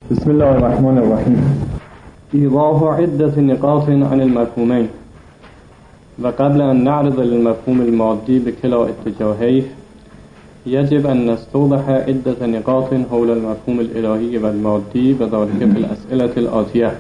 بسم الله الرحمن الرحیم. إيضاح عدة نقاط عن المفهومين. وقبل أن نعرض للمفهوم المادي بكلا اتجاهيه يجب أن نستوضح عدة نقاط حول المفهوم الإلهي والمادي وذلك في الأسئلة الآتية.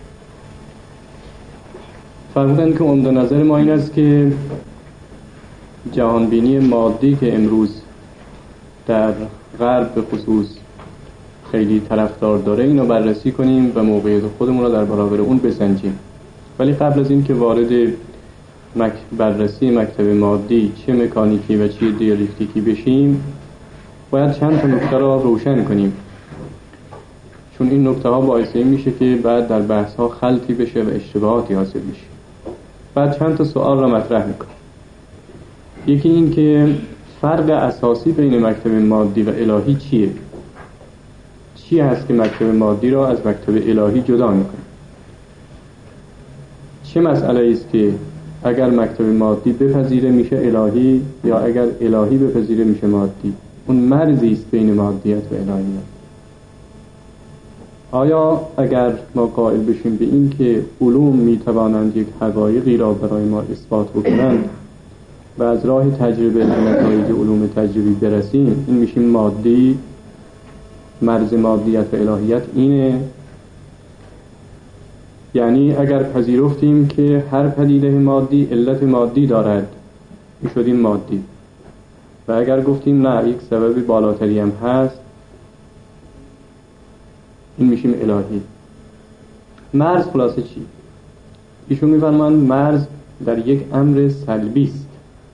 فرمودند که عمده نظر ما این است که جهانبینی مادی که امروز در غرب به خصوص خیلی طرفدار داره اینو بررسی کنیم و موقعیت خودمون رو در برابر اون بسنجیم. ولی قبل از این که وارد بررسی مکتب مادی چه مکانیکی و چه دیالکتیکی بشیم باید چند تا نکته را روشن کنیم، چون این نکته ها باعث این میشه که بعد در بحث ها خلطی بشه و اشتباهاتی حاصل بشه. بعد چند تا سوال را مطرح میکنم. یکی این که فرق اساسی بین مکتب مادی و الهی چیه؟ چی هست که مکتب مادی را از مکتب الهی جدا میکنه؟ چه مسئله است که اگر مکتب مادی بپذیره میشه الهی یا اگر الهی بپذیره میشه مادی؟ اون مرزی است بین مادیت و الهیت. آیا اگر ما قائل بشیم به این که علوم میتوانند یک حقایقی را برای ما اثبات بکنند و از راه تجربه و نتایج علوم تجربی برسیم، این میشیم مادی؟ مرز مادیت و الهیت اینه؟ یعنی اگر پذیرفتیم که هر پدیده مادی علت مادی دارد میشدیم مادی، و اگر گفتیم نه یک سبب بالاتری هم هست این میشیم الهی. مرز خلاصه چی؟ ایشون میفرمایند مرز در یک امر سلبی است،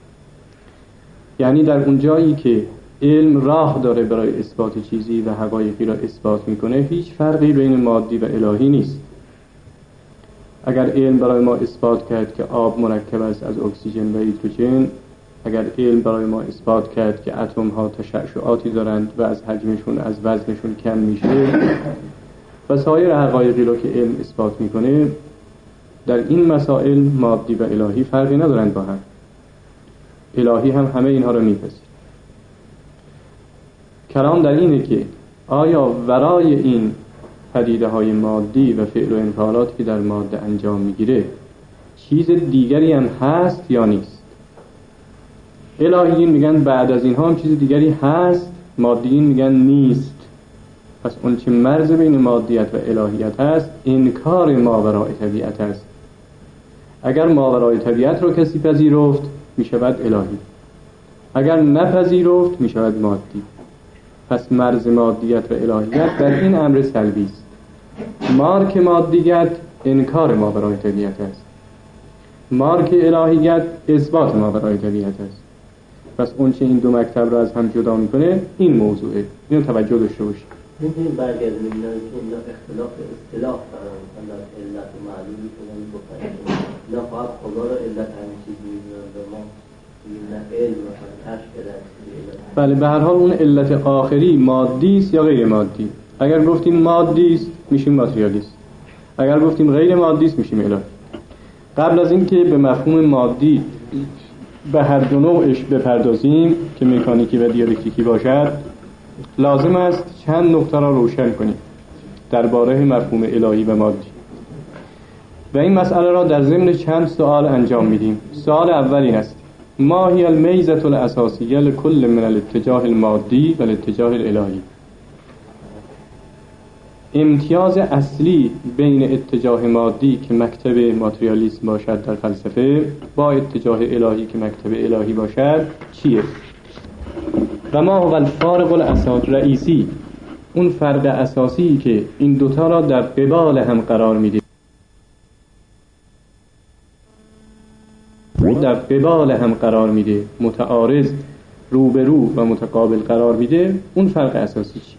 یعنی در اون جایی که علم راه داره برای اثبات چیزی و حقایقی را اثبات میکنه هیچ فرقی بین مادی و الهی نیست. اگر علم برای ما اثبات کرد که آب مرکب است از اکسیژن و هیدروژن، اگر علم برای ما اثبات کرد که اتم ها تشعشعاتی دارند و از حجمشون از وزنشون کم میشه و سایر حقایقی را که علم اثبات میکنه، در این مسائل مادی و الهی فرقی ندارند با هم. الهی هم همه اینها را میپذیره. کلام در اینه که آیا ورای این پدیده های مادی و فعل و انفعالاتی که در ماده انجام میگیره چیز دیگری هم هست یا نیست؟ الهیین میگن بعد از اینها هم چیز دیگری هست، مادیین میگن نیست. پس اون چه مرز بین مادیت و الهیت هست انکار ماورای طبیعت هست. اگر ماورای طبیعت رو کسی پذیرفت میشود الهی، اگر نپذیرفت میشود مادی. پس مرز مادیت و الهیت در این امر سلبی است. مارک مادیت انکار ماورای طبیعت است، مارک الهیت اثبات ماورای طبیعت است. پس اون چه این دو مکتب را از هم جدا میکنه این موضوعه. اینو توجه داشته باشید. می‌دونیم برگردیم اینا که اینا اختلاف اصطلاح دارن، مثلا علت و معلولی که میگفتن اینا فقط خدا را علت همین چیزی می‌دونن و ما این علم مثلا کشف علت. بله، به هر حال اون علت آخری مادی است یا غیر مادی. اگر گفتیم مادی است میشیم ماتریالیست، اگر گفتیم غیر مادی است میشیم الهی. قبل از این که به مفهوم مادی به هر دو نوعش بپردازیم که مکانیکی و دیالکتیکی باشد، لازم است چند نکته را روشن کنیم درباره مفهوم الهی و مادی و این مسئله را در ضمن چند سوال انجام میدیم. سوال اول این است: ما هی المیزة الاساسیه لكل من الاتجاه المادی و الاتجاه الالهی؟ امتیاز اصلی بین اتجاه مادی که مکتب ماتریالیسم باشد در فلسفه با اتجاه الهی که مکتب الهی باشد چیه؟ و ما هو الفارق الاساس رئیسی، اون فرق اساسی که این دوتا را در قبال هم قرار میده، در قبال هم قرار میده، متعارض روبرو و متقابل قرار میده، اون فرق اساسی چی؟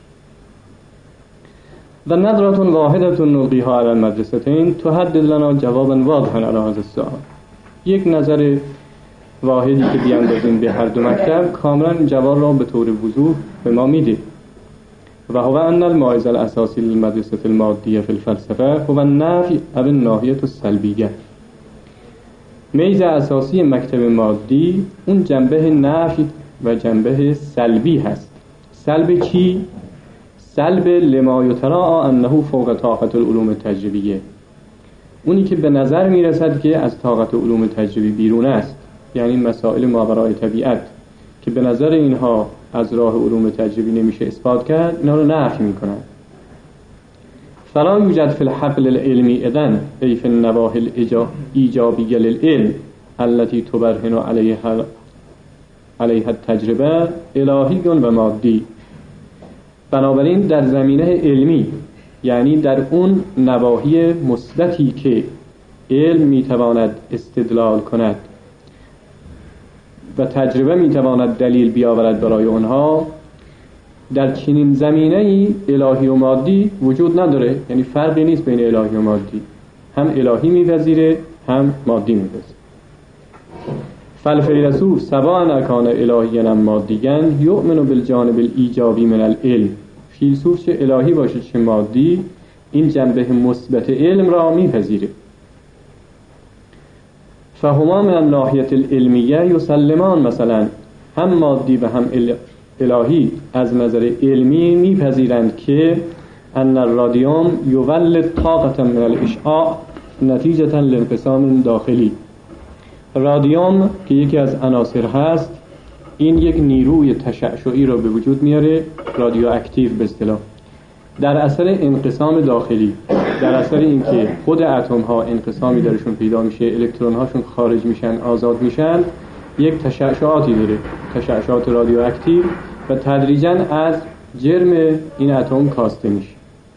و نظرة واحدة نلقیها علی المدرستین تحدد لنا جوابا واضحا علی هذا السؤال. یک نظر واحدی که بیاندازیم به هر دو مکتب کاملا جواب را به طور وضوح به ما میده. و هو ان المائز الاساسی للمدرسة المادیه فی الفلسفه هو النفی او الناحیة السلبیه. میز اساسی مکتب مادی اون جنبه نفی و جنبه سلبی هست. سلب چی؟ سلب لما یتراء انه فوق طاقت العلوم التجربیه، اونی که به نظر میرسد که از طاقت علوم تجربی بیرون است، یعنی مسائل ماورای طبیعت که به نظر اینها از راه علوم تجربی نمیشه اثبات کرد، اینا رو نفی میکنن. فلا یوجد فی الحقل العلمی اذن ای فی النواحی الایجابیه للعلم التي تبرهن علیها التجربه الهی و مادی. بنابراین در زمینه علمی، یعنی در اون نواحی مثبتی که علم میتواند استدلال کند و تجربه میتواند دلیل بیاورد برای اونها، در چنین زمینه‌ای الهی و مادی وجود نداره، یعنی فرقی نیست بین الهی و مادی، هم الهی میپذیره هم مادی میپذیره. فالفیلسوف سواء اکان الهیاً مادیاً یؤمن بالجانب الایجابی من العلم. فیلسوف چه الهی باشه چه مادی، این جنبه مثبت علم را میپذیره. فهما من الناحیه العلمیه یسلمان، مثلا هم مادی و هم الهی از نظر علمی میپذیرند که ان الرادیوم یولد طاقة من الاشعاع نتیجة لانقسام داخلی. رادیوم که یکی از عناصر هست، این یک نیروی تشعشعی را به وجود میاره، رادیواکتیو به اصطلاح، در اثر انقسام داخلی، در اثر اینکه خود اتم ها انقسامی درشون پیدا میشه، الکترون هاشون خارج میشن، آزاد میشن، یک تشعشعاتی داره، تشعشعات رادیواکتیو، و تدریجاً از جرم این اتم کاسته میشه.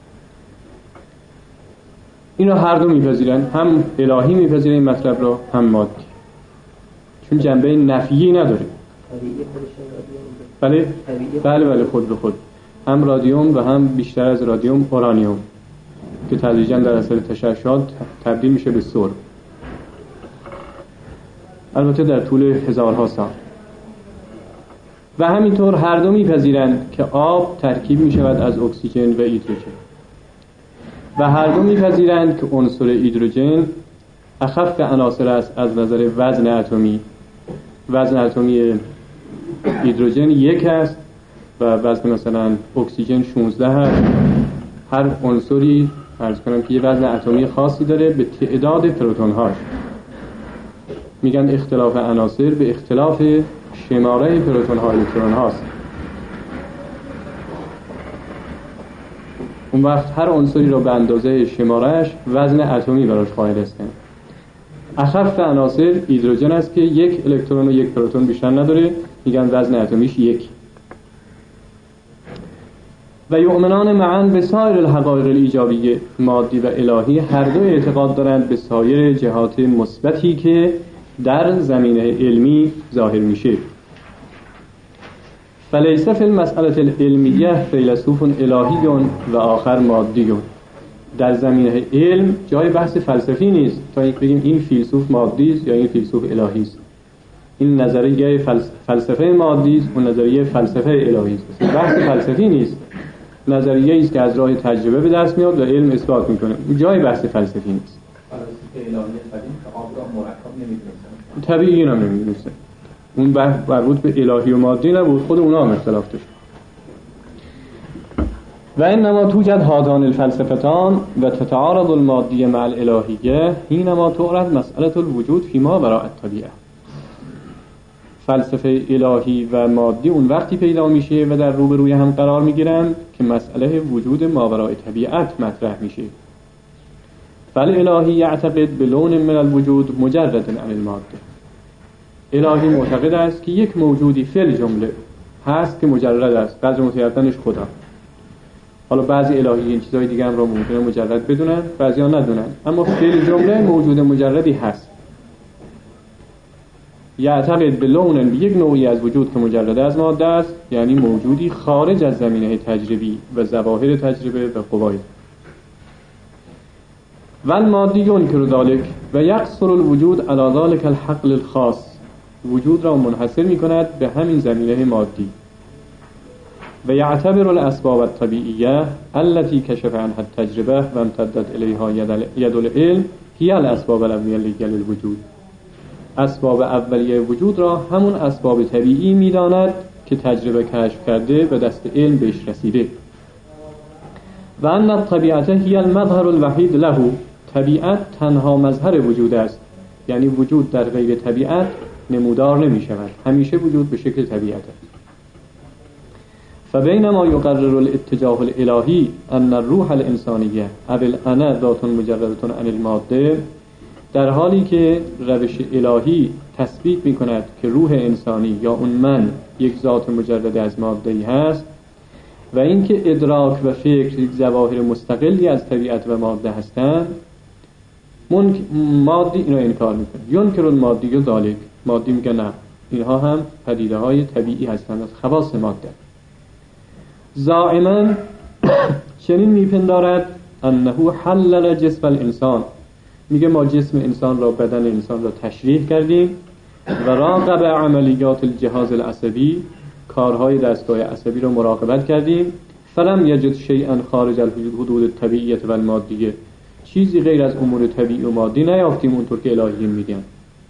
اینا هر دو میپذیرن، هم الهی میپذیره این مطلب را، هم مادی، چون جنبه نفیی نداره. بله خود به خود، هم رادیوم و هم بیشتر از رادیوم اورانیوم که تدریجاً در اثر تشعشعات تبدیل میشه به سرب، البته در طول هزارها سال. و همینطور هر دو میپذیرند که آب ترکیب میشود از اکسیژن و هیدروژن، و هر دو میپذیرند که عنصر هیدروژن اخف عناصر است از نظر وزن اتمی. وزن اتمی هیدروژن 1 است و وزن مثلا اکسیژن 16 هست. هر عنصری عرض کنم که یه وزن اتمی خاصی داره به تعداد پروتون هاش. میگن اختلاف عناصر به اختلاف شماره پروتون ها الکترون هاست. اون وقت هر عنصری رو به اندازه شمارهش وزن اتمی براش قائل هستن. اخف عناصر هیدروژن است که 1 الکترون و 1 پروتون بیشتر نداره، میگن وزن اتمیش 1. و یؤمنان معاً به سایر الحقایق الایجابیه، مادی و الهی، هر دو اعتقاد دارند به سایر جهات مثبتی که در زمینه علمی ظاهر میشه. فلیس فی المسئله العلمیه فیلسوف الهی و آخر مادی. در زمینه علم جای بحث فلسفی نیست تا اینکه بگیم این فیلسوف مادی است یا این فیلسوف الهی است. این نظریه فلسفه مادی است، اون نظریه فلسفه الهی است. بحث فلسفی نیست، نظریه است که از راه تجربه به دست میاد و علم اثبات میکنه. جای بحث فلسفی نیست. فلسفه الهی قدیم که آب را مرکب نمیدونستن، طبیعی هم نمیدونستن. اون مربوط به الهی و مادی نبود، خود اونا هم اختلاف داشت. و انما توجد هذان الفلسفتان و تتعارض المادیه مع الالهیه حینما تعرض مسئله الوجود فيما وراء الطبیعه. فلسفه الهی و مادی اون وقتی پیدا میشه و در روبروی هم قرار میگیرن که مسئله وجود ماوراء طبیعت مطرح میشه. فالالهی یعتقد بلون من الوجود مجرد عن الماده. الهی معتقد است که یک موجودی فی الجمله هست که مجرد است، قدر متعددش خدا. حالا بعضی الهی این چیزای دیگه هم را ممکنه مجرد بدونن، بعضی ها ندونن، اما فی الجمله موجود مجردی هست. یعتقد به لون، یک نوعی از وجود که مجرد از ماده است، یعنی موجودی خارج از زمینه تجربی و ظواهر تجربه و قواعد. و المادی ينكر ذلك و یقصر الوجود على ذلك الحقل الخاص. وجود را منحصر می‌کند به همین زمینه مادی. و یعتبر الاسباب الطبیعیه التي کشف عنها التجربه و امتدت الیها ید العلم هي الاسباب الاولیه للوجود. اسباب اولیه وجود را همون اسباب طبیعی می‌داند که تجربه کشف کرده و دست علم بهش رسیده. و ان الطبیعت هی المظهر الوحید له، طبیعت تنها مظهر وجود است، یعنی وجود در غیر طبیعت نمودار نمی شود، همیشه وجود به شکل طبیعت است. فبینما یقرر الاتجاه الالهی ان الروح الانسانیه او الانا ذات مجرده عن الماده، در حالی که روش الهی تثبیت می کند که روح انسانی یا اون من یک ذات مجرد از ماده‌ای هست و اینکه ادراک و فکر یک ظواهر مستقلی از طبیعت و ماده هستند، مادی اینو انکار میکنه. ینکر المادی و ذالک، مادی میگه نه، اینها هم پدیده های طبیعی هستند از خواص ماده. زائما چنین میپندارد انه حلل جسم الانسان، میگه ما جسم انسان را، بدن انسان را تشریح کردیم و راقب عملیات الجهاز العصبی، کارهای دستگاه عصبی را مراقبت کردیم. فلم یجد شیئا خارج الحدود الطبیعیه و المادیه، چیزی غیر از امور طبیعی و مادی نیافتیم اونطور که الهیین میگن.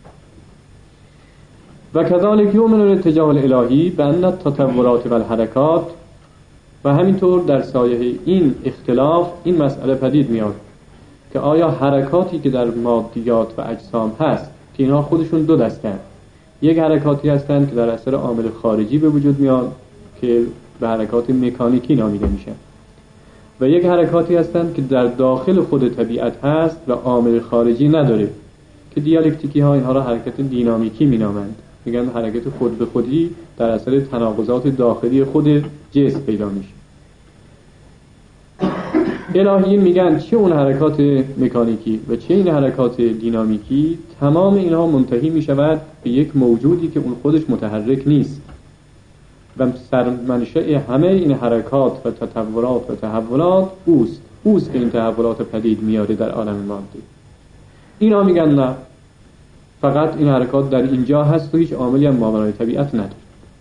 و کذالک یؤمن الاتجاه الالهی بان التطورات و الحرکات، و همینطور در سایه این اختلاف این مسئله پدید میاد که آیا حرکاتی که در مادیات و اجسام هست که اینها خودشون دو دستند، یک حرکاتی هستند که در اثر عامل خارجی به وجود میاد که به حرکات مکانیکی نامیده میشن، و یک حرکاتی هستند که در داخل خود طبیعت هست و عامل خارجی نداره که دیالکتیکی ها اینها را حرکت دینامیکی مینامند، میگن حرکت خود به خودی در اثر تناقضات داخلی خود جسم پیدا میشه. الهیین میگن چه اون حرکات مکانیکی و چه این حرکات دینامیکی، تمام اینها منتهی میشود به یک موجودی که اون خودش متحرک نیست و سرمنشأ همه این حرکات و تطورات و تحولات اوست که این تحولات پدید میاره در عالم مادی. اینا میگن نه، فقط این حرکات در اینجا هست و هیچ عاملی هم ماورای طبیعت نداره.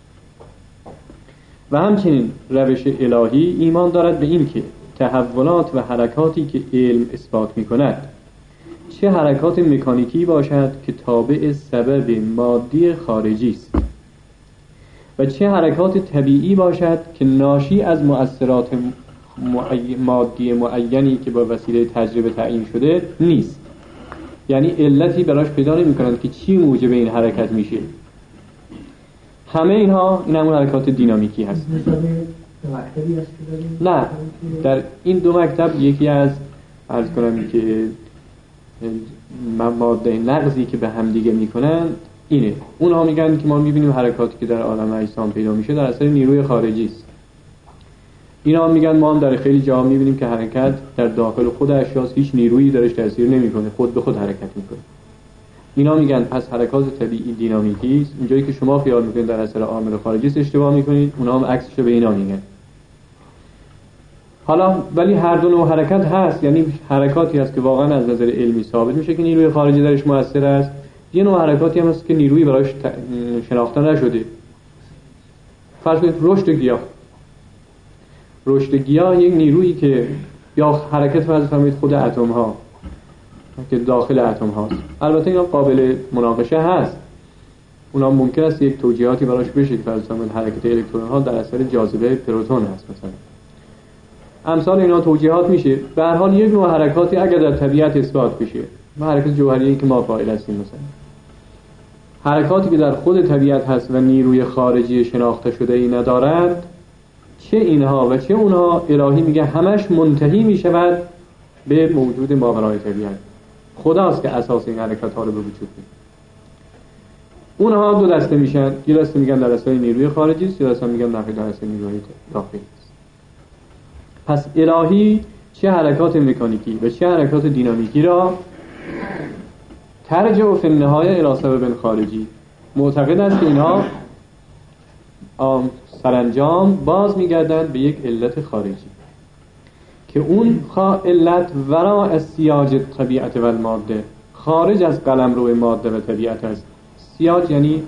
و همچنین روش الهی ایمان دارد به این که تحولات و حرکاتی که علم اثبات میکند، چه حرکات مکانیکی باشد که تابع سبب مادی خارجی است و چه حرکات طبیعی باشد که ناشی از مؤثرات مادی معینی که با وسیله تجربه تعیین شده نیست، یعنی علتی براش پیدا نمی‌کنند که چی موجب این حرکت میشه. همه اینها این همون حرکات دینامیکی هست. مکتبی هست که داریم؟ نه، در این دو مکتب یکی از عرض کنم که ماده نقضی که به هم دیگه میکنن اینه. اونها میگن که ما میبینیم حرکاتی که در عالم اجسام پیدا میشه در اثر نیروی خارجی است. اینا میگن ما هم در خیلی جاها میبینیم که حرکت در داخل خود اشیاء هیچ نیرویی درش تاثیر نمیکنه، خود به خود حرکت میکنه. اینا میگن پس حرکات طبیعی دینامیکی است. اونجایی که شما خیال میکنید در اثر عامل خارجی است اشتباه میکنید، اونها هم عکسش به اینا میگن. حالا ولی هر دو نوع حرکت هست، یعنی حرکاتی هست که واقعا از نظر علمی ثابت میشه که نیروی خارجی درش مؤثر است، یه نوع حرکاتی هم هست که نیرویی براش شناخته نشده. فرض کنید رشد گیاه یک نیرویی که یا حرکت فرض کنید خود اتم ها که داخل اتم هاست، البته اینا قابل مناقشه هست، اونا ممکن است یک توجیهاتی براش بشه که فرض کنید حرکت الکترون ها در اثر جاذبه پروتون هست مثلا، امثال اینا توجیهات میشه. به هر حال یک نوع حرکاتی اگر در طبیعت اثبات بشه، ما حرکت جوهریه‌ای که ما فاعل هستیم مثلا، حرکاتی که در خود طبیعت هست و نیروی خارجی شناخته شده ای ندارند، چه اینها و چه اونها الهی میگه همش منتهی میشود به موجود ماورای طبیعت. خداست که اساس این حرکت ها رو به وجود میاره. اونها دو دسته میشن، یه دسته میگن در اثر نیروی خارجی است، یه دسته میگن در اثر نیروی داخلی است. پس الهی چه حرکات مکانیکی و چه حرکات دینامیکی را ترجع فی النهایه الی سبب خارجی، معتقد است که اینها سرانجام باز میگردند به یک علت خارجی که اون علت ورا از سیاج طبیعت و الماده، خارج از قلمرو ماده و طبیعت است. سیاج یعنی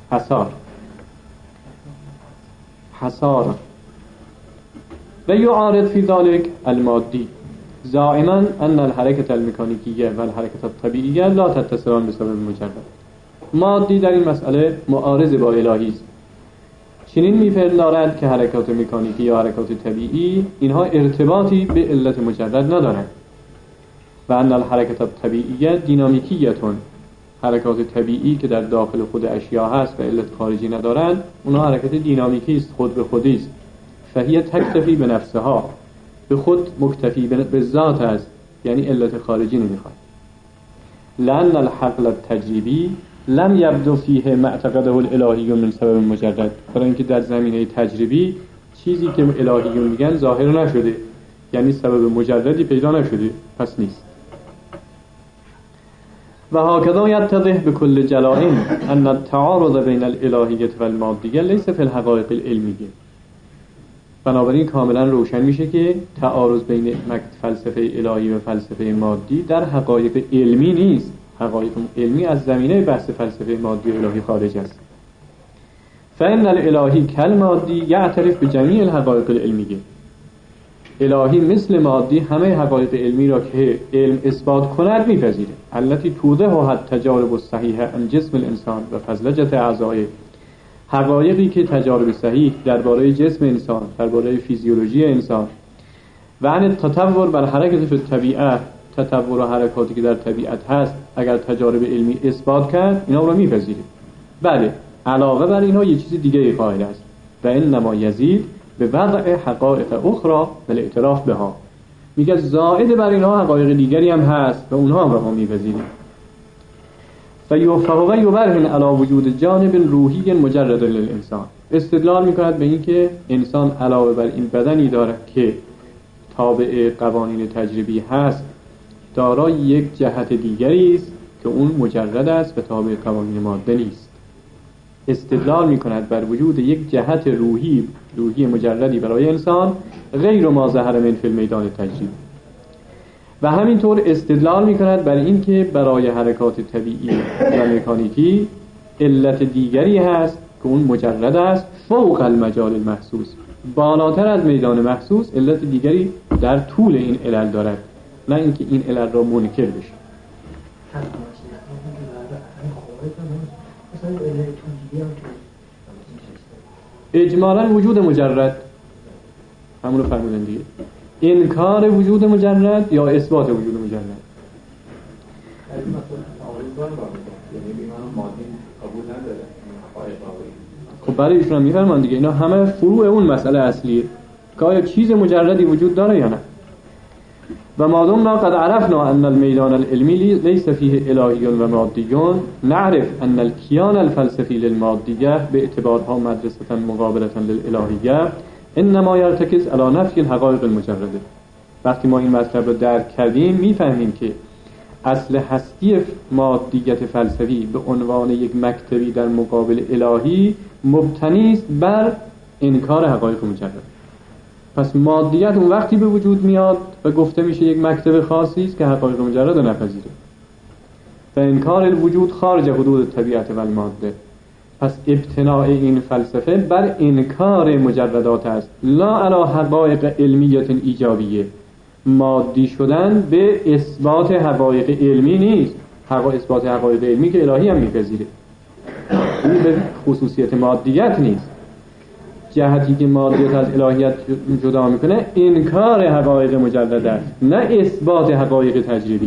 حصار و یعارض فی ذلک المادی زائما ان الحرکت المکانیکیه و الحرکت الطبیعیه لا تتصلان بسبب مجرد. مادی در این مسئله معارض با الهی است. چنین می‌پندارند که حرکات مکانیکی یا حرکات طبیعی اینها ارتباطی به علت مجرد ندارند و ان الحرکات الطبیعیه دینامیکیتون، حرکات طبیعی که در داخل خود اشیا هست و علت خارجی ندارند اونها حرکت دینامیکی است، خود به خودی است. فهیه تکتفی به نفسها، به خود مکتفی به ذات است، یعنی علت خارجی نمیخواد. لأن الحقل التجریبی لم یبدو فیه معتقده الالهی من سبب مجرد، برای اینکه در زمینه تجربی چیزی که الهیون میگن ظاهر نشده، یعنی سبب مجردی پیدا نشده، پس نیست. و هكذا يتضح بكل جلاء ان التعارض بين الالهیه و المادیه لیس فی الحقائق العلمیه. بنابراین کاملا روشن میشه که تعارض بین فلسفه الهی و فلسفه مادی در حقایق علمی نیست. حقایق علمی از زمینه بحث فلسفه مادی و الهی خارج است. فإن الالهی کالمادی یعترف بجمیع الحقائق العلمیه. الهی مثل مادی همه حقایق علمی را که علم اثبات کند میپذیره. التي توضح التجارب الصحیحه عن جسم الانسان و فضلجت اعضائه، حقایقی که تجارب صحیح درباره جسم انسان، درباره فیزیولوژی انسان و عن التطور بر حرکت فی الطبیعه، تطور و حرکاتی که در طبیعت هست اگر تجارب علمی اثبات کرد اینا رو میپذیره. بله، علاوه بر اینها یه چیز دیگه قائل است و انما یزید به وضع حقایق اخرى و الاعتراف بها. میگه زائد بر اینها حقایق دیگری هم هست و اونها هم رو میپذیریم. فهو یبرهن علی وجود جانب روحی مجرد للانسان، استدلال میکند به اینکه انسان علاوه بر این بدنی دارد که تابع قوانین تجربی هست، دارای یک جهت دیگری است که اون مجرد است و تابع قوانین ماده نیست. استدلال میکند بر وجود یک جهت روحی مجردی برای انسان غیر ما ظهر من فی المیدان تجربی، و همینطور استدلال میکند بر این که برای حرکات طبیعی و مکانیکی علت دیگری هست که اون مجرد است، فوق المجال المحسوس، بالاتر از میدان محسوس علت دیگری در طول این علل دارد، نه اینکه این علل را منکر بشه. اجمالا وجود مجرد همون رو فرمودن دیگه، انکار وجود مجرد یا اثبات وجود مجرد. خب برای ایشون هم میفرمان دیگه اینا همه فروع اون مسئله اصلیه که آیا چیز مجردی وجود داره یا نه. و ما دمنا قد عرفنا ان المیدان العلمی لیس فیه الهی و مادی، نعرف ان الکیان الفلسفی للمادیه به اعتبارها مدرسه مقابله للالهیه انما یرتکز علی نفی الحقایق المجرده. وقتی ما این مطلب رو درک کردیم میفهمیم که اصل هستی مادیت فلسفی به عنوان یک مکتبی در مقابل الهی مبتنی است بر انکار حقایق مجرد. پس مادیت اون وقتی به وجود میاد و گفته میشه یک مکتب خاصی است که حقایق مجرد رو نپذیره. و انکار الوجود خارج حدود طبیعت و الماده. پس ابتناء این فلسفه بر انکار مجردات است، لا علی حقایق علمیت ایجابیه. مادی شدن به اثبات حقایق علمی نیست. اثبات حقایق علمی که الهی هم میپذیره، این به خصوصیت مادیت نیست. جهتی که مادیت از الهیت جدا میکنه انکار حقایق مجرد است، نه اثبات حقایق تجربی.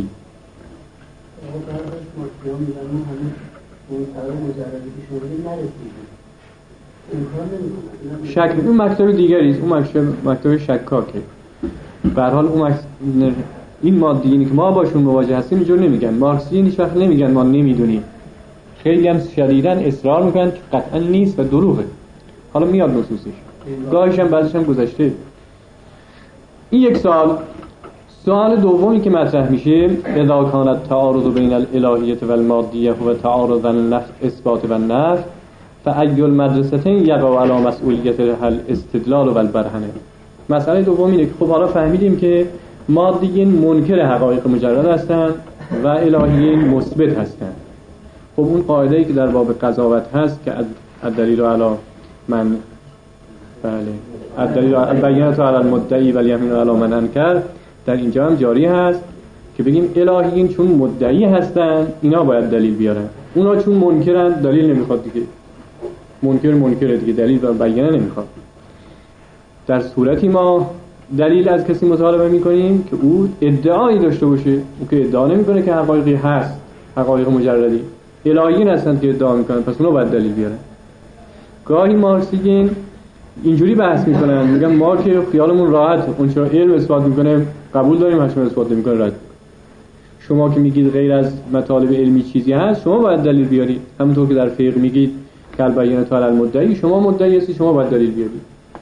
شک اون مکتب دیگری است، اون مکتب شکاکه. به هر حال اون این مادیینی که ما باشون مواجه هستیم اینجور نمیگن. مارکسیین هیچ وقت نمیگن ما نمیدونیم، خیلی هم شدیداً اصرار میکنن که قطعا نیست و دروغه. حالا میاد نصوصش، گاهیش هم بعضیش هم گذشته. این یک سوال دومی که مطرح میشه، اذا کانت تعارض بین الالهیه و المادیه و تعارض اثبات و نفی فأی المدرستین یقع علی مسئولیت الاستدلال و البرهنه. مسئله دوم اینه که خب حالا فهمیدیم که مادیین منکر حقایق مجرد هستند و الهیین مثبت هستند. خب اون قاعده‌ای که در باب قضاوت هست که الدلیل علی من الدلیل البینة علی المدعی و الیمین علی من انکر در اینجا هم جاری هست که بگیم الهیین چون مدعی هستن اینا باید دلیل بیارن، اونا چون منکرن دلیل نمیخواد دیگه. منکره دیگه، دلیل و بیانه نمیخواد. در صورتی ما دلیل از کسی مطالبه میکنیم که او ادعایی داشته باشه. او که ادعا نمیکنه که حقایقی هست، حقایق مجردی الهیین هستند که ادعا میکنن، پس اونا باید دلیل بیارن. گاهی مارکسیین اینجوری بحث میکنن، میگن ما که خیالمون راحت، اون چرا علم اثبات میکنه قبول داریم، هرچی اثبات نمیکنه رد. شما که میگید غیر از مطالب علمی چیزی هست، شما باید دلیل بیارید. همونطور که در فقه میگید که البینة علی المدعی، شما مدعی هستی، شما باید دلیل بیارید.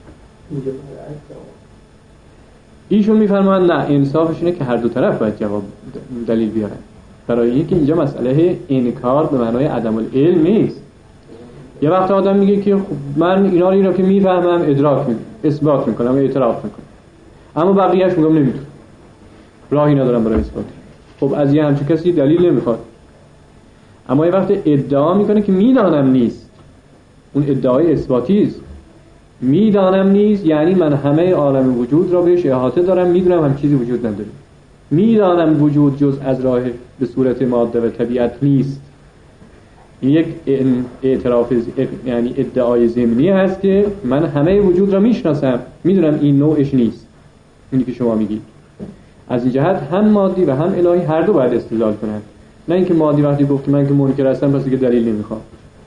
ایشون میفرمایند نه، انصافش اینه که هر دو طرف باید جواب دلیل بیارن. برای اینکه اینجا مسئله انکار به معنای عدم العلم نیست. یه وقت آدم میگه که خب من اینا رو که میفهمم ادراک میکنم، اثبات میکنم، اعتراف میکنم، اما بقیه‌اش میگم نمیتونم، راهی ندارم برای اثبات. خب از یه همچین کسی دلیل نمیخواد. اما یه وقت ادعا میکنه که میدانم نیست، اون ادعای اثباتی است. میدانم نیست یعنی من همه عالم وجود را بهش احاطه دارم، میدونم هم چیزی وجود نداره. میدانم وجود جز از راه به صورت ماده و طبیعت نیست. این یک اعتراف، یعنی ادعای ضمنی هست که من همه وجود را میشناسم، میدونم این نوعش نیست، اینی که شما میگید. از این جهت هم مادی و هم الهی هر دو باید استدلال کنند. نه اینکه مادی وقتی گفت من که منکر هستم پس دیگه دلیل نمیخوام.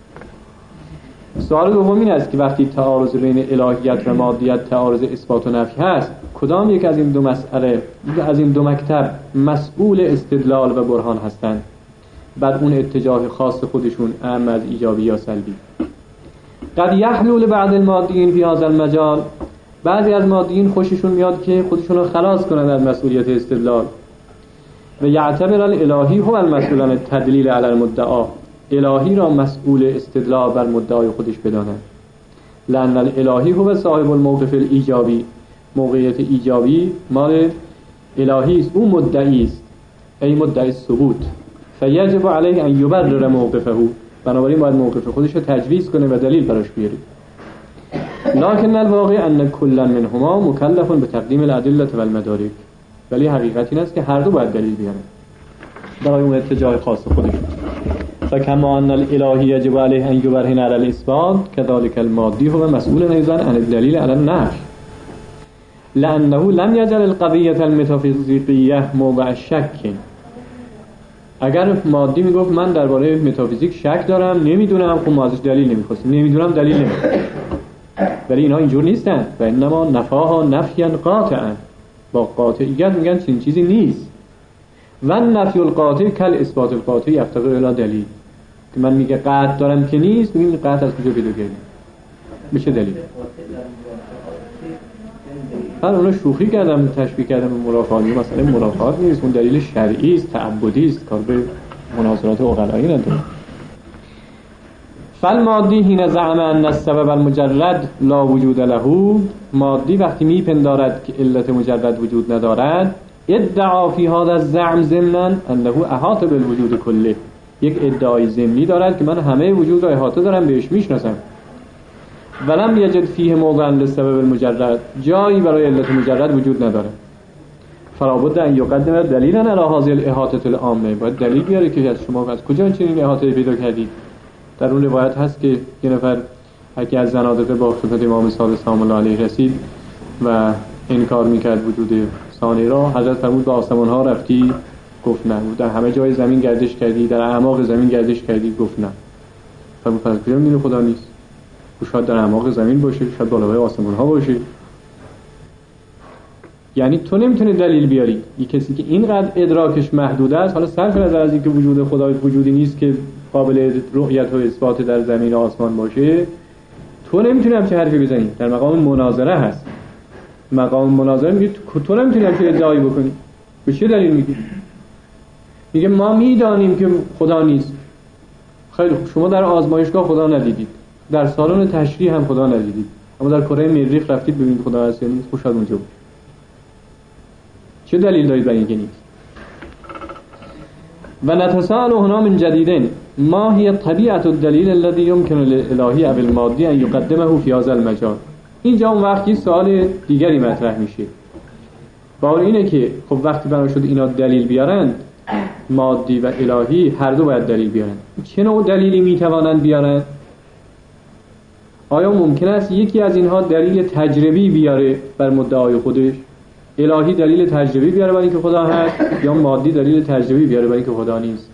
سوال دوم این است که وقتی تعارض بین الهیت و مادیت تعارض اثبات و نفی هست، کدام یک از این دو مسئله، از این دو مکتب مسئول استدلال و برهان هستند؟ بعد اون اتجاه خاص خودشون، اما از ایجابی یا سلبی. قد یحلول بعض المادیین فی هذا المجال، بعضی از مادیین خوششون میاد که خودشون رو خلاص کنند از مسئولیت استدلال و یعتبر الالهی هو المسئول عن التدلیل علی المدعا، الهی را مسئول استدلال بر مدعای خودش بدانند. لأن الالهی هو صاحب الموقف الایجابی، موقعیت ایجابی مال الهی است، او مدعی است، ای مدعی ثبوت. فیجب علیه ان یبرر موقفه، بنابراین باید موقف خودش رو تجویز کنه و دلیل براش بیاره. لکن الواقع ان کلا منهما مکلف بتقدیم الادله والمدارک، ولی حقیقت این است که هر دو باید دلیل بیارن برای اون اتجاه خاص خودشون. فکما ان الالهی یجب علیه ان یبرهن علی الاثبات، كذلك المادی هو مسئول ایضا عن الدلیل علی النفی، لانه لم یجعل القضیه المتافیزیقیه موضع شک. اگر مادی میگفت من درباره متافیزیک شک دارم، نمیدونم، خب ما ازش دلیل نمیخواستیم، نمیدونم دلیل نمیخواستیم. ولی اینا اینجور نیستن و انما نفاها نفیا قاطعا، با قاطعیت میگن چنین چیزی نیست. و نفی القاطع کل اثبات القاطع یفتقر الی دلیل، که من میگه قطع دارم که نیست، میگیم قطع از کجا پیدا کردی، میشه دلیل. من اونو شوخی کردم، تشبیه کردم به مرافعات، مثلا مرافعات نیست، اون دلیل شرعی است، تعبدی است، کار به مناظرات عقلایی نداره. فالمادی حين زعم ان السبب المجرد لا وجود له، مادی وقتی میپندارد که علت مجرد وجود ندارد، ادعا فی هذا الزعم ضمنا انه احاطه بالوجود کله، یک ادعای ضمنی دارد که من همه وجود را احاطه دارم، بهش میشناسم. ولم یجد فیه موضعا للسبب المجرد، جایی برای علت مجرد وجود نداره. فرابد ان یقدم دلیلا علی هذه الاحاطه العامه، باید دلیل بیاره که از شما از کجا چنین احاطه پیدا کردید. در اون روایت هست که یه نفر یکی از زنادقه با خدمت امام صادق سلام الله علیه رسید و انکار میکرد وجود ثانی را. حضرت فرمود به آسمان ها رفتی؟ گفت نه. در همه جای زمین گردش کردی؟ در اعماق زمین گردش کردی؟ گفت نه. فرمود پس کجا میدونی خدا نیست؟ شاید در اعماق زمین باشه، شاید بالای آسمان ها باشه. یعنی تو نمیتونی دلیل بیاری. یک کسی که اینقدر ادراکش محدود است، حالا صرف نظر از اینکه وجود خدا وجودی نیست که قابل رؤیت و اثبات در زمین و آسمان باشه، تو نمیتونی همچه حرفی بزنی. در مقام مناظره هست. مقام مناظره میگه تو نمیتونی همچه ادعایی بکنی. به چه دلیل میگی؟ میگه ما میدانیم که خدا نیست. خیلی خوب، شما در آزمایشگاه خدا ندیدید، در سالن تشریح هم خدا ندیدید، اما در کره مریخ رفتید ببینید خدا هست یا نیست، خوشحال اونجا بود. چه دلیل دارید برای اینکه نیست؟ و نتساءل هنا من جديد ما هي طبيعة الدليل الذي يمكن للالهي او المادي ان يقدمه في هذا المجال. اینجا اون وقتی سوال دیگری مطرح میشه. با اینه که خب وقتی بنا شد اینا دلیل بیارن، مادی و الهی هر دو باید دلیل بیارن. چه نوع دلیلی میتوانند بیارن؟ آیا ممکن است یکی از اینها دلیل تجربی بیاره بر مدعای خودش؟ الهی دلیل تجربی بیاره برای اینکه خدا هست، یا مادی دلیل تجربی بیاره برای اینکه خدا نیست؟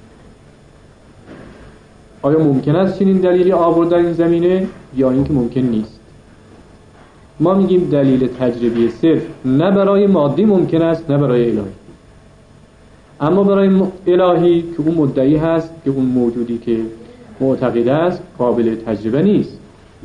آیا ممکن است چنین دلیلی آورد در این زمینه یا اینکه ممکن نیست؟ ما میگیم دلیل تجربی صرف نه برای مادی ممکن است نه برای الهی. اما برای الهی که اون مدعی هست که اون موجودی که معتقد است قابل تجربه نیست.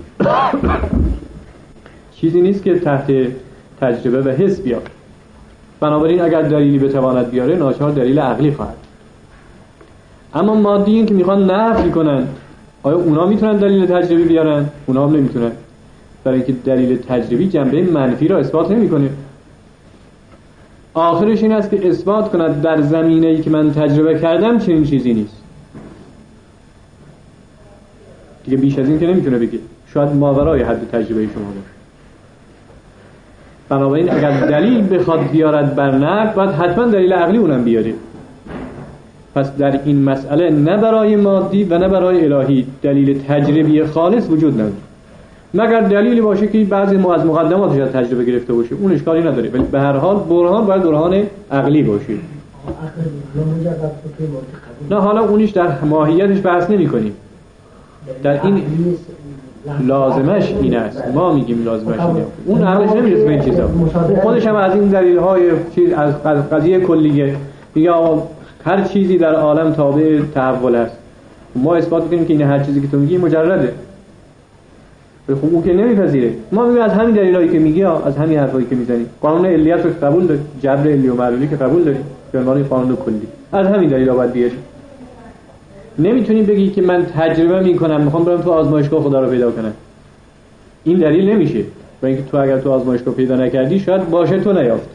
چیزی نیست که تحت تجربه و حس بیاد. بنابراین اگر دلیلی بتواند بیاره ناچار دلیل عقلی خواهد. اما مادیین که میخوان نفی کنن، آیا اونا میتونن دلیل تجربی بیارن؟ اونا هم نمیتونن، برای اینکه دلیل تجربی جنبه منفی را اثبات نمیکنه. آخرش این است که اثبات کند در زمینه‌ای که من تجربه کردم چنین چیزی نیست. دیگه بیش از این که نمیتونه بگه، شاید ماورای حد تجربه شما باشه. بنابراین اگر دلیل بخواد بیارد بر نفی، باید حتما دلیل عقلی اونم بیاره. پس در این مسئله نه برای مادی و نه برای الهی دلیل تجربی خالص وجود نداره، مگر دلیلی باشه که بعضی از مقدماتش از تجربه گرفته باشه، اون اشکالی نداره. ولی به هر حال برهان باید برهان عقلی باشه. نه حالا اونیش در ماهیتش بحث نمی کنیم. در این لازمش این است، ما میگیم لازمش اینه. اون عقلش نمیرسه به این چیزا، خودش هم از این دلیل‌های چیز از قضیه کلیه میگه هر چیزی در عالم تابع تحول است. ما اثبات می‌کنیم که این هر چیزی که تو میگی مجرده. خب اون که نمیپذیره. ما میگیم از همین دلایلی که میگی، از همین حرفایی که میزنی، قانون علیت رو قبول داری، جبر علی و معلولی که قبول داری، به عنوان قانون کلی، از همین دلیل باید بیاری. نمیتونی بگی که من تجربه میکنم میخوام برم تو آزمایشگاه خدا رو پیدا کنم. این دلیل نمیشه، برای اینکه تو اگر تو آزمایشگاه پیدا نکردی شاید باشه تو نیافتی،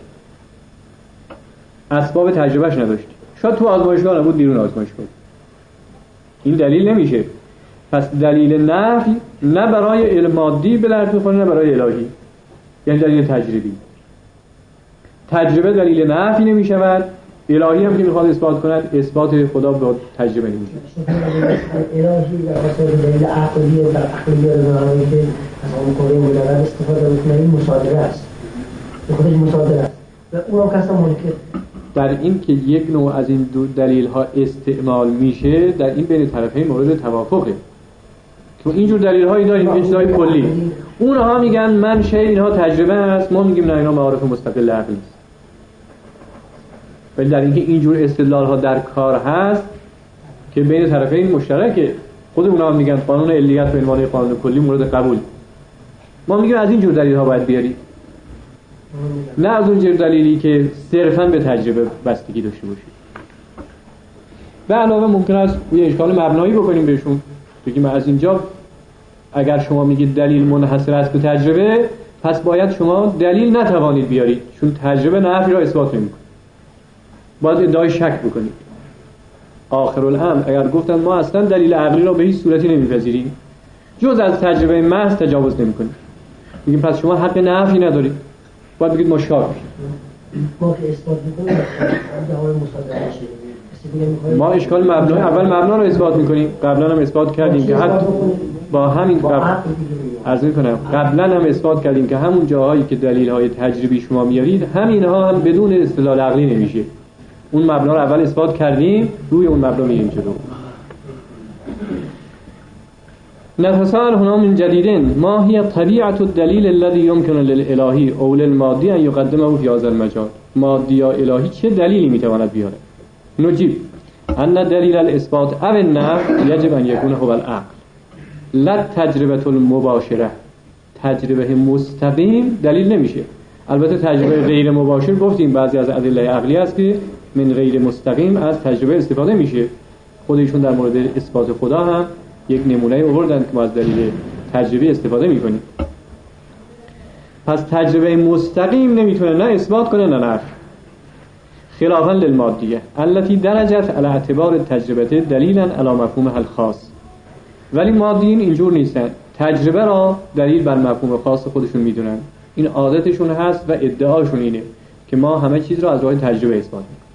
اسباب تجربهش نداشتی، شاید تو آزمایشگاه نبود بیرون آزمایشگاه. این دلیل نمیشه. پس دلیل نفی نه برای علم مادی به درد میخوره نه برای الهی، یعنی دلیل تجربی. تجربه دلیل نفی نمیشود، الهی هم که میخواد اثبات کند اثبات خدا با تجربه نمیشه. الهی در اصل دلیل عقلی در عقلی رضایی که از اون کره مجرد استفاده میکنه این مصادره است، به خودش مصادره است و اون هم کسا منکر. در این که یک نوع از این دو دلیل ها استعمال میشه، در این بین طرفین مورد توافقه. تو اینجور دلیل هایی داریم که چیزهای کلی، اونها میگن منشأ اینها تجربه است، ما میگیم نه اینا معارف مستقل عقلی است. ولی در اینکه اینجور استدلال ها در کار هست که بین طرفین مشترکه، خود اونها میگن قانون علیت به عنوان قانون کلی مورد قبول، ما میگیم از اینجور دلیل ها باید بیاری، نه از اونجور دلیلی که صرفاً به تجربه بستگی داشته باشه. به علاوه ممکن است یه اشکال مبنایی بکنیم بهشون، بگیم از اینجا اگر شما میگید دلیل منحصر است به تجربه، پس باید شما دلیل نتوانید بیارید، چون تجربه نفی را اثبات نمی‌کنه. باید ادعای شک بکنید. آخرالامر اگر گفتن ما اصلا دلیل عقلی را به هیچ صورتی نمی‌پذیریم، جز از تجربه محض تجاوز نمی‌کنیم، میگیم پس شما حق نفی ندارید، باید بگید ما شاک ما که اثبات می‌کنیم ادعای مصادره میشه. ما اشکال مبنای اول مبنا رو اثبات می‌کنیم، قبلا هم اثبات کردیم که حتی با همین عرض می‌کنم قبلا هم اثبات کردیم که همون جاهایی که دلیل‌های تجربی شما میارید همین‌ها هم بدون استدلال عقلی نمیشه. اون مبنا رو اول اثبات کردیم، روی اون مبنا میریم جلو. نتساءل هنا من جديد ما هي طبيعة الدليل الذي يمكن للإلهي أو للمادي أن يقدمه في هذا المجال؟ مادی یا الهی چه دلیلی میتواند بیاره؟ نجیب ان دلیل الاثبات او النفی یجب ان یکون هو العقل لا تجربه المباشره. تجربه مستقیم دلیل نمیشه. البته تجربه غیر مباشر گفتیم بعضی از ادله عقلی است که من غیر مستقیم از تجربه استفاده میشه. خودشون در مورد اثبات خدا هم یک نمونه آوردن که ما از دلیل تجربی استفاده میکنیم. پس تجربه مستقیم نمیتونه نه اثبات کنه نه نفی، خلافاً للمادیه التي درجت على اعتبار تجربه دلیلا على مفهومها الخاص. ولی مادیین اینجور نیستن، تجربه را دلیل بر مفهوم خاص خودشون میدونن. این عادتشون هست و ادعاشون اینه که ما همه چیز را از راه تجربه اثبات میکنیم.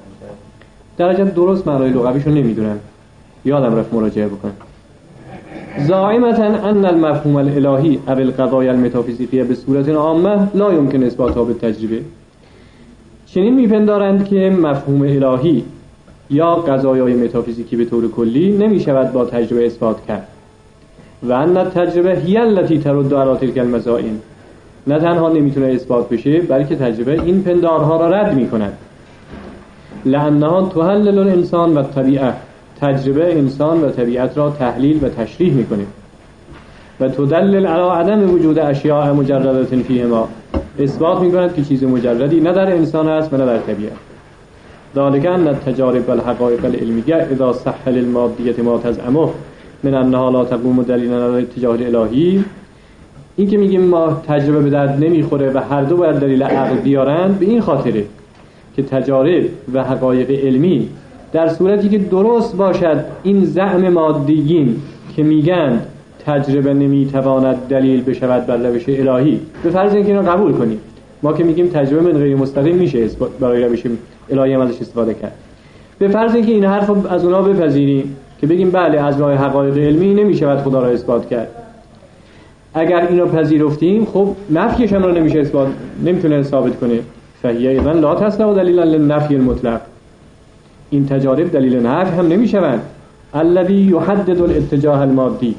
درجه درست معنای لغویشو نمیدونن، یادم رفت مراجعه بکنم. زاعمة ان المفهوم الالهی او القضايا المتافیزیقیه به صورت عامه لا يمكن اثباتها بالتجربه. چنین میپندارند که مفهوم الهی یا قضایای متافیزیکی به طور کلی نمی شود با تجربه اثبات کرد. و ان التجربه هی التي ترد على تلك المزاعم. نه تنها نمیتونه اثبات بشه بلکه تجربه این پندارها را رد میکند. لانها تحلل الانسان و طبیعه. تجربه انسان و طبیعت را تحلیل و تشریح میکنه. و تدلل على عدم وجود اشیاء مجرده فیهما. اثبات میکند که چیز مجردی نه در انسان است و نه در طبیعت. ذلك ان التجارب والحقائق العلميه اذا صح للماديه ما تزعمه من انها لا تقوم دلیلا على الاتجاه الالهی. این که میگیم ما تجربه به درد نمیخوره و هر دو باید دلیل عقل بیارند به این خاطره که تجارب و حقایق علمی در صورتی که درست باشد این زعم مادیین که میگن تجربه نمیتواند دلیل بشود بر روش الهی، به فرض اینکه اینو قبول کنیم، ما که میگیم تجربه من غیر مستقیم میشه برای روش الهی هم ازش استفاده کرد، به فرض اینکه این حرف از اونا بپذیریم که بگیم بله از راه حقایق علمی نمیشود خدا را اثبات کرد، اگر اینو پذیرفتیم خب نفیش هم رو نمیشه اثبات، نمیتونه ثابت کنه. فهیه اذن لا تصنع دلیلا للنفی المطلق. این تجارب دلیل نفی هم نمیشوند. الذی یحدد الاتجاه المادی.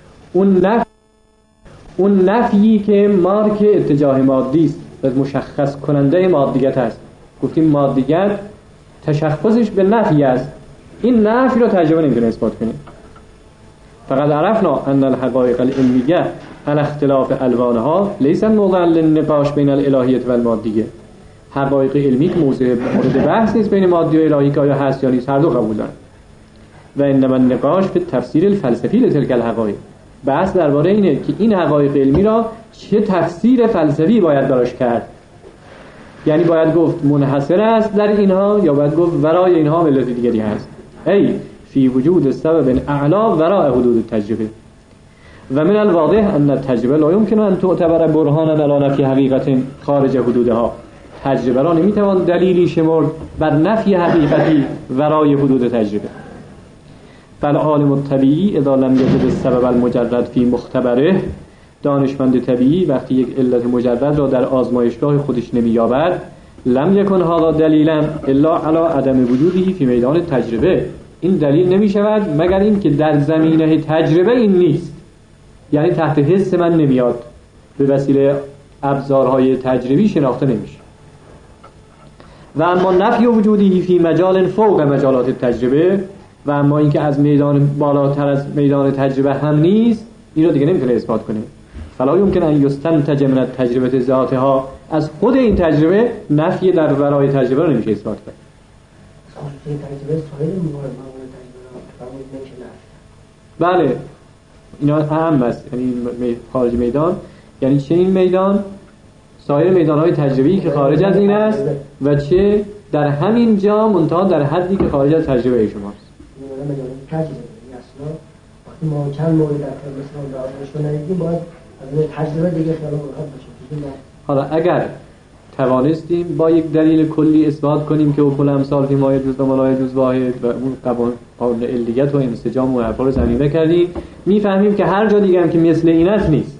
اون نفیی که مارک اتجاه مادی است و مشخص کننده مادیت است. گفتیم مادیت تشخصش به نفی است، این نفی رو تجربه نمیتونه اثبات کنه. فقط عرفنا ان الحقائق العلمیه علی اختلاف الوانها لیس موضع للنقاش بین الالهیه و المادیه. حقایق علمی که موضوع مورد بحث نیست بین مادی و الهی که آیا هست یا نیست، هر دو قبول دارن. و انما النقاش به تفسیر الفلسفی لتلک الحقایق. بحث درباره اینه که این حقایق علمی را چه تفسیر فلسفی باید براش کرد. یعنی باید گفت منحصر است در اینها یا باید گفت ورای اینها علت دیگری هست. ای فی وجود سبب اعلا وراء حدود التجربه. و من الواضح ان التجربه لا يمكن ان تعتبر برهانا على نفی حقیقت خارج حدودها. تجربه را نمیتوان دلیلی شمرد بر نفی حقیقتی ورای حدود تجربه. فالعالم الطبیعی اذا لم یجد السبب المجرد فی مختبره. دانشمند طبیعی وقتی یک علت مجرد را در آزمایشگاه خودش نمییابد، لم یکن هذا دلیلا الا علی عدم وجودی فی میدان تجربه. این دلیل نمی شود مگر این که در زمینه تجربه این نیست، یعنی تحت حس من نمیاد، به وسیله ابزارهای تجربی شناخته نمیشه. و اما نفی وجودی فی مجال فوق مجالات تجربه، و اما اینکه از میدان بالاتر از میدان تجربه هم نیست، این رو دیگه نمیتونه اثبات کنه. فلا یمکن ان یستنتج من التجربه ذاتها. از خود این تجربه نفی در ورای تجربه رو نمیشه اثبات کنه. بله اینا اهم است، یعنی خارج میدان یعنی چه این میدان، سایر میدانهای تجربی که خارج از این است و چه در همین جا منتها در حدی که خارج از تجربه شماست. وقتی ما چند مورد در مثلا دارشون ندیدیم باید از تجربه دیگه خیال راحت بشه. حالا اگر توانستیم با یک دلیل کلی اثبات کنیم که اکل امثال فی ما یجوز و ما لا یجوز واحد و اون قانون علیت و انسجام و حرفا رو ضمیمه کردیم، میفهمیم که هر جا دیگه هم که مثل این است نیست.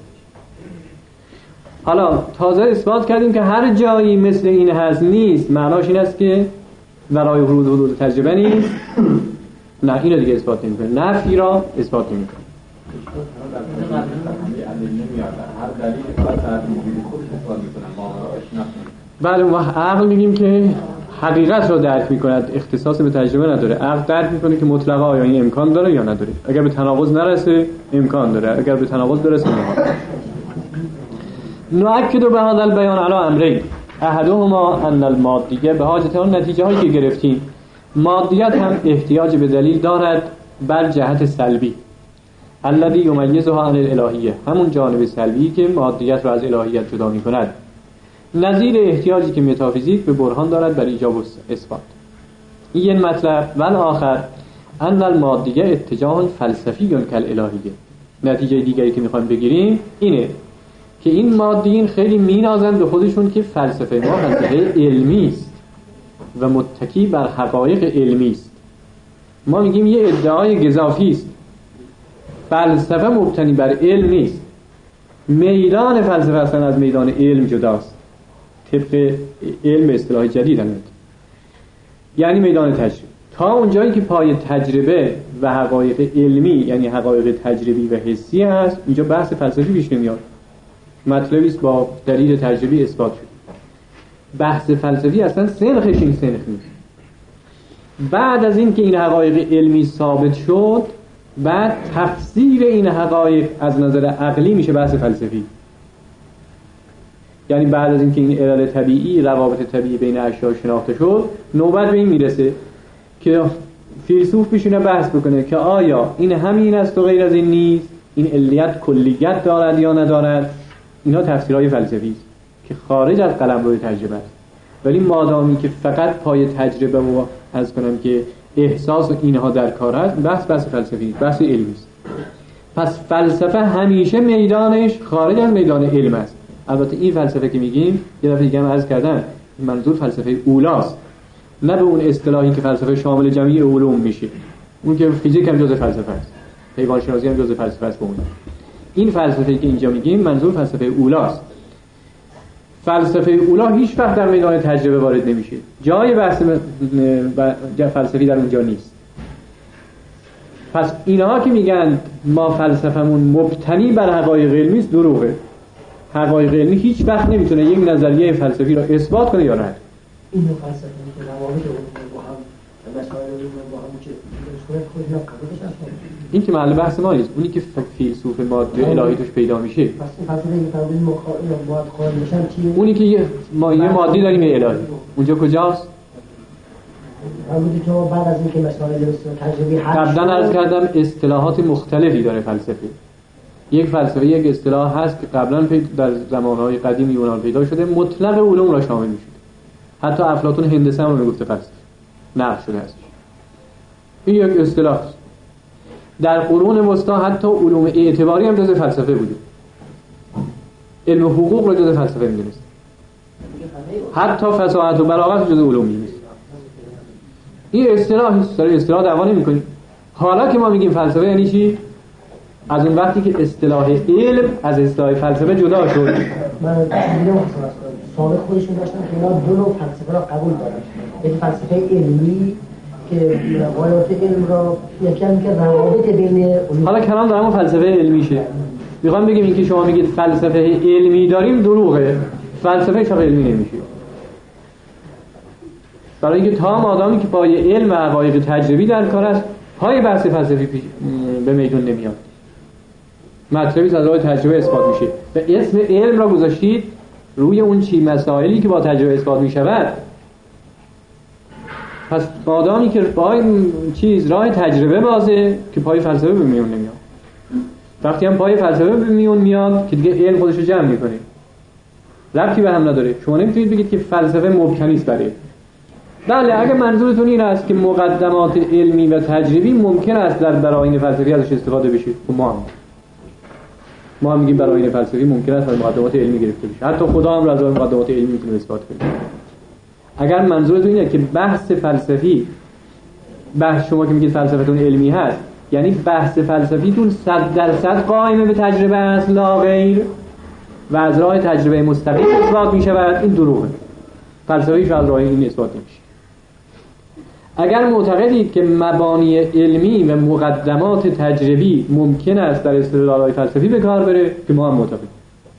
حالا تازه اثبات کردیم که هر جایی مثل این هست نیست، معناش این است که ورای حدود تجربه نیست. نه اینو دیگه اثبات نمی‌کنه، نفی را اثبات نمی‌کنه. هر دلیل فقط در موجود خودش اثبات می‌کنه، ماورایش نفی. بله ما عقل میگیم که حقیقت رو درک می‌کند، اختصاص به تجربه نداره. عقل درک می‌کنه که مطلقاً آیا این امکان داره یا نداره. اگر به تناقض نرسه امکان داره، اگر به تناقض برسه نه. نؤکد به هذا البیان علی امرین. احدهما ان المادیه به حاجت اون نتیجه هایی که گرفتیم. مادیت هم احتیاج به دلیل دارد بر جهت سلبی الذی یمیزها عن الالهیه، همون جانب سلبی که مادیت را از الهیت جدا می‌کند، نظیر احتیاجی که متافیزیک به برهان دارد بر ایجاب و اثبات. این مطلب. و آخر ان المادیه اتجاه فلسفی کالالهیه. نتیجه دیگری که می‌خوایم بگیریم اینه که این مادیین خیلی می‌نازند به خودشون که فلسفه ما فلسفه علمی است و متکی بر حقایق علمی است. ما میگیم یه ادعای گزافی است، فلسفه مبتنی بر علم نیست. میدان فلسفه اصلا از میدان علم جداست، طبق علم اصطلاح جدید هم. یعنی میدان تجربه. تا اونجایی که پای تجربه و حقایق علمی، یعنی حقایق تجربی و حسی هست، اینجا بحث فلسفی پیش نمیاد. مطلبی است با دلیل تجربی اثبات شد. بحث فلسفی اصلا سنخش این سنخ نیست. بعد از این که این حقایق علمی ثابت شد، بعد تفسیر این حقایق از نظر عقلی میشه بحث فلسفی. یعنی بعد از این که این علل طبیعی، روابط طبیعی بین اشیا شناخته شد، نوبت به این میرسه که فیلسوف بشینه بحث بکنه که آیا این همین است و غیر از این نیست، این علیت کلیت دارد یا ندارد. اینا تفسیرهای فلسفی است که خارج از قلمرو تجربه است. ولی مادامی که فقط پای تجربه و از کنم که احساس اینها در کار است، بحث فلسفی است، بحث علمی است. پس فلسفه همیشه میدانش خارج از میدان علم است. البته این فلسفه که میگیم، یه دفعه دیگه هم عرض کردم، منظور فلسفه اولاست، نه به اون اصطلاحی که فلسفه شامل جمعی علوم میشه. اون که فیزیک هم جزء فلسفه است، حیوان شناسی هم جزء فلسفه است. این فلسفه‌ای که اینجا میگیم منظور فلسفه اولاست. فلسفه اولا هیچ وقت در میدان تجربه وارد نمیشه. جای بحث فلسفی در اونجا نیست. پس اینها که میگن ما فلسفمون مبتنی بر حقایق علمی است، دروغه. حقایق علمی هیچ وقت نمیتونه یک نظریه فلسفی را اثبات کنه یا رد. این فلسفه که روابط با هم مسائل با هم چه خودش قبولش هست. این که محل بحث ما نیست. اونی که فیلسوف ماده الهی توش پیدا میشه. پس فلسفه این فرض مخالف قائل میشن چیه؟ اونی که ما یه مادی داریم الهی. اونجا کجاست؟ همونی که بعد از اینکه مسائل تجربی حل قبلا عرض کردم اصطلاحات مختلفی داره فلسفه. یک فلسفه یک اصطلاح هست که قبلا در زمانهای قدیم یونان پیدا شده، مطلق علوم را شامل میشه. حتی افلاطون هندسه هم میگفته فلسفه نقش شده است. این یک اصطلاح است. در قرون وسطا حتی علوم اعتباری هم جزء فلسفه بوده. علم حقوق را جزء فلسفه می‌دونست. حتی فصاحت و بلاغت جزء علوم می‌دونست. این اصطلاحی است، در اصطلاح دعوا نمی‌کنیم. حالا که ما میگیم فلسفه یعنی چی؟ از اون وقتی که اصطلاح علم از اصطلاح فلسفه جدا شد. من دیدم سابق خودشون داشتن که اینا دو نوع فلسفه را قبول دارن. یک فلسفه علمی که روایات علم را یکم که روابط بین حالا کلام دارم فلسفه علمیشه. میخوام بگیم اینکه شما میگید فلسفه علمی داریم، دروغه. فلسفه چرا علمی نمیشه؟ برای اینکه تا مادامی که پای علم و حقایق تجربی در کار است، پای بحث فلسفی به میدون نمیاد. مطلبی از راه تجربه اثبات میشه و اسم علم را گذاشتید روی اون چی مسائلی که با تجربه اثبات میشود. پس مادامی که پای چیز راه تجربه بازه که پای فلسفه به میون نمیاد. وقتی هم پای فلسفه به میون میاد که دیگه علم خودش رو جمع میکنه، ربطی به هم نداره. شما نمیتونید بگید که فلسفه مبتنی است بر علم. بله، اگه منظورتون این است که مقدمات علمی و تجربی ممکن است در براهین فلسفی ازش استفاده بشه، ما هم میگیم براهین فلسفی ممکن است از مقدمات علمی گرفته بشه. حتی خدا هم از مقدمات علمی میتونه اثبات کنه. اگر منظورتون اینه که بحث فلسفی، بحث شما که میگید فلسفتون علمی هست، یعنی بحث فلسفیتون 100% قائم به تجربه است لا غیر و از راه تجربه مستقیم اثبات میشود، این دروغه. فلسفیش از راه این اثبات نمیشه. اگر معتقدید که مبانی علمی و مقدمات تجربی ممکن است در استدلال‌های فلسفی به کار بره، که ما هم معتقدیم.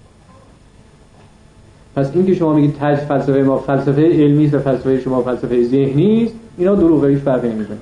پس این که شما میگید فلسفه ما فلسفه علمی است و فلسفه شما فلسفه ذهنی است، اینا دروغه، هیچ فرقی نمیکنه.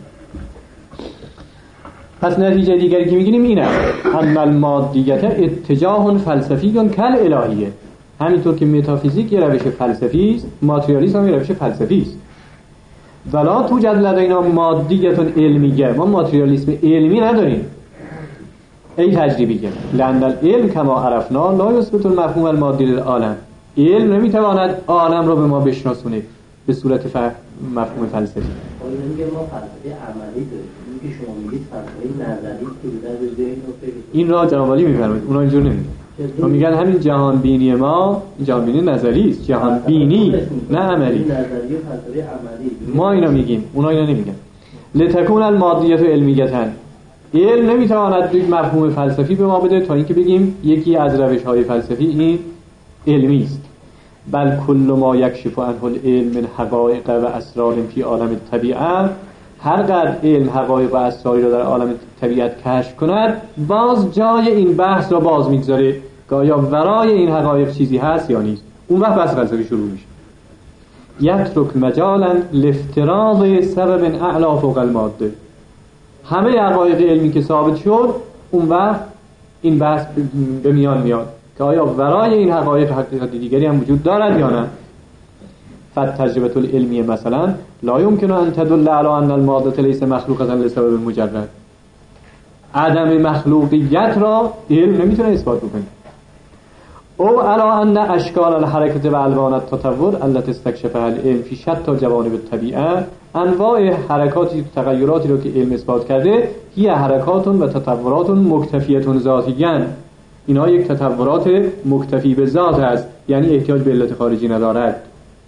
پس نتیجه دیگری که میگیریم اینه: ان المادیت اتجاه فلسفی کل الهیه. همینطور که متافیزیک یه روش فلسفی است، ماتریالیسم هم یه روش فلسفی است. ولا توجد لدینا مادیت علمیه. ما ماتریالیسم علمی نداریم، ای تجربیه. لأن العلم کما عرفنا لا یثبت المفهوم المادی للعالم. علم نمیتواند عالم را به ما بشناسونه به صورت مفهوم فلسفی. میگه ما فلسفه عملی داریم. میگه شما میگید فلسفه نظری که در ذهن و فکر. این را جناب عالی میفرمایید، اونا اینجور نمیگن. ما میگن همین جهان بینی ما جهان بینی نظری است، جهان بینی نه عملی. نظری و فلسفه عملی. ما اینا میگیم، اونا اینا نمیگن. لتکون المادیت علمیتن. علم نمیتواند یک مفهوم فلسفی به ما بده تا اینکه بگیم یکی از روش‌های فلسفی این علمی است. بل کل ما یکشف عنه العلم من حقایق و اسرار فی عالم الطبیعه، هر قدر علم حقایق و اسراری را در عالم طبیعت کشف کند، باز جای این بحث را باز میگذاره که آیا ورای این حقایق چیزی هست یا نیست. اون وقت بحث فلسفی شروع میشه. یترک مجالا لافتراض سبب اعلی فوق الماده. همه حقایق علمی که ثابت شد، اون وقت این بحث به میان میاد که آیا ورای این حقایق حقیقت دیگری هم وجود دارد یا نه. فالتجربه العلمیه مثلا لا يمكن ان تدل على ان الماده ليس مخلوقه لسبب مجرد. عدم مخلوقیت را علم نمیتونه اثبات بکنه. او على ان اشکال الحرکت و الوان التطور التي استكشفها العلم في شتى جوانب الطبيعه، انواع حرکاتی تغییراتی رو که علم اثبات کرده، هی حرکات و تطورات مکتفیه ذاتیاً، اینها یک تطورات مکتفی به ذات است، یعنی احتیاج به علت خارجی ندارد.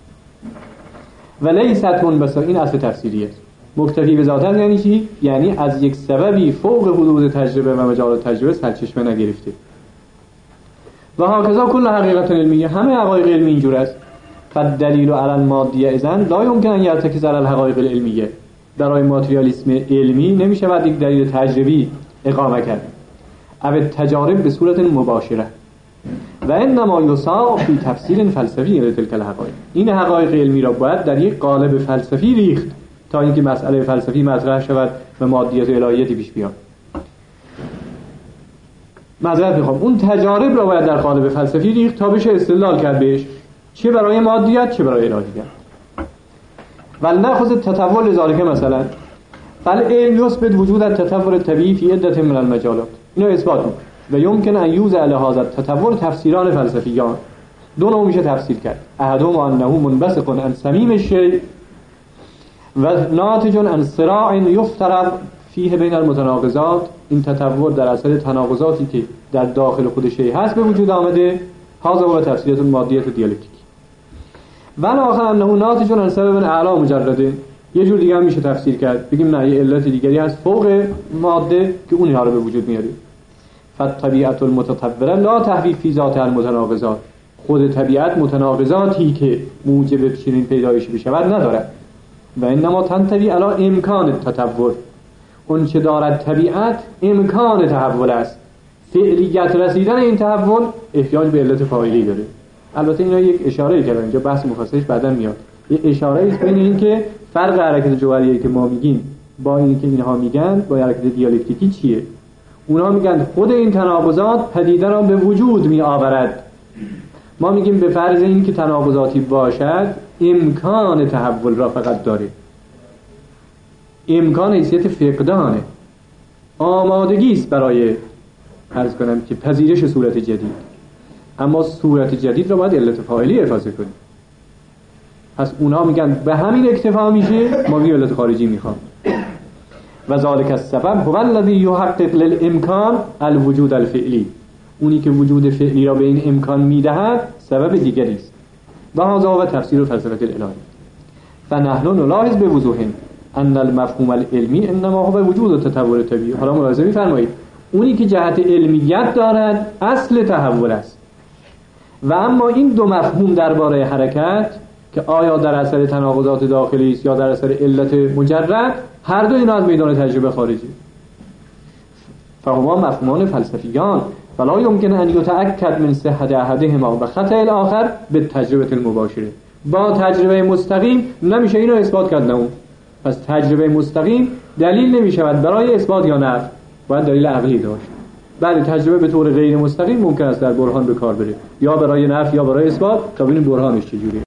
و لیست منبثقه، این اصل تفسیریه. مکتفی به ذات است یعنی چی؟ یعنی از یک سببی فوق حدود تجربه و مجال تجربه سرچشمه نگرفته. و هکذا کل حقیقت علمیه، همه حقایق علمی اینجور است. فالدلیل علی المادیه اذن لا يمكن ان يرتكز على الحقایق العلمیه. برای ماتریالیسم علمی نمیشه یک دلیل تجربی اقامه کرد. او تجارب به صورت مباشره و انما یساق فی تفسیر فلسفی لتلک الحقایق. این حقایق علمی را باید در یک قالب فلسفی ریخت تا اینکه مسئله فلسفی مطرح شود و مادیت الهیاتی پیش بیاد. معذرت میخوام، اون تجارب را باید در قالب فلسفی ریخت تا بشه استدلال کرد بهش، چه برای مادیت چه برای الهیات. ولنأخذ التطور لذلك مثلا فالعلم يثبت وجود التطور الطبيعي في عدة من المجالات. اینو اثبات میکنه و يمكن ان يوضع لهذا التطور تفسیران فلسفیان. دو نوع میشه تفسیر کرد. احدهما انه منبثق عن صمیم الشیء و ناتج عن صراع یفترض فیه بین المتناقضات. این تطور در اثر تناقضاتی که در داخل خود شیء هست به وجود آمده. هذا هو تفسیرات المادیت دیالکتیک. و آخر انه ناتج عن سبب اعلی مجرده. یه جور دیگه هم میشه تفسیر کرد، بگیم نه یه علت دیگری هست فوق ماده که اونها رو به وجود میاره. فالطبیعت المتطوره لا تحوی فی ذات المتناقضات. خود طبیعت متناقضاتی که موجب چنین پیدایشی بشود ندارد. و انما تنطوی علی امکان التطور. اون چه دارد طبیعت امکان تحول است. فعلیت رسیدن این تحول احتیاج به علت فاعلی داره. البته اینا یک اشاره کردن، اینجا بحث مفصلش بعداً میاد. یه اشاره است بین این که فرق حرکت جوهریه که ما میگیم با این که اینها میگن با حرکت دیالکتیکی چیه. اونا میگن خود این تناقضات پدیده را به وجود می آورد. ما میگیم به فرض این که تناقضاتی باشد امکان تحول را فقط داره. امکان حیثیت فقدانه، آمادگی است برای عرض کنم که پذیرش صورت جدید، اما صورت جدید را باید علت فاعلی افاضه کنیم. پس اونا میگن به همین اکتفا میشه، ما علت خارجی میخوام. و ذالک السبب هو الذی یحقق للامکان الوجود الفعلی. اونی که وجود فعلی را به این امکان میدهد سبب دیگری است. و هذا هو تفسیر فلسفه الالهی. فنحن نلاحظ بوضوح ان المفهوم العلمی انما هو وجود التطور الطبیعی. حالا ملاحظه می‌فرمایید اونی که جهت علمیت دارد اصل تحول است. و اما این دو مفهوم درباره حرکت که آیا در اثر تناقضات داخلی است یا در اثر علت مجرد، هر دو اینا از میدان تجربه خارجی. فهما مفهومان فلسفیان فلا يمكن ان يتأكد من صحت احدهما و خطأ الاخر بالتجربه المباشره. با تجربه مستقیم نمیشه اینو اثبات کرد. نه پس تجربه مستقیم دلیل نمیشود برای اثبات یا نفی، باید دلیل عقلی داشت. بعد تجربه به طور غیر مستقیم ممکن است در برهان به کار بره، یا برای نفی یا برای اثبات، تا ببینیم برهانش چجوریه.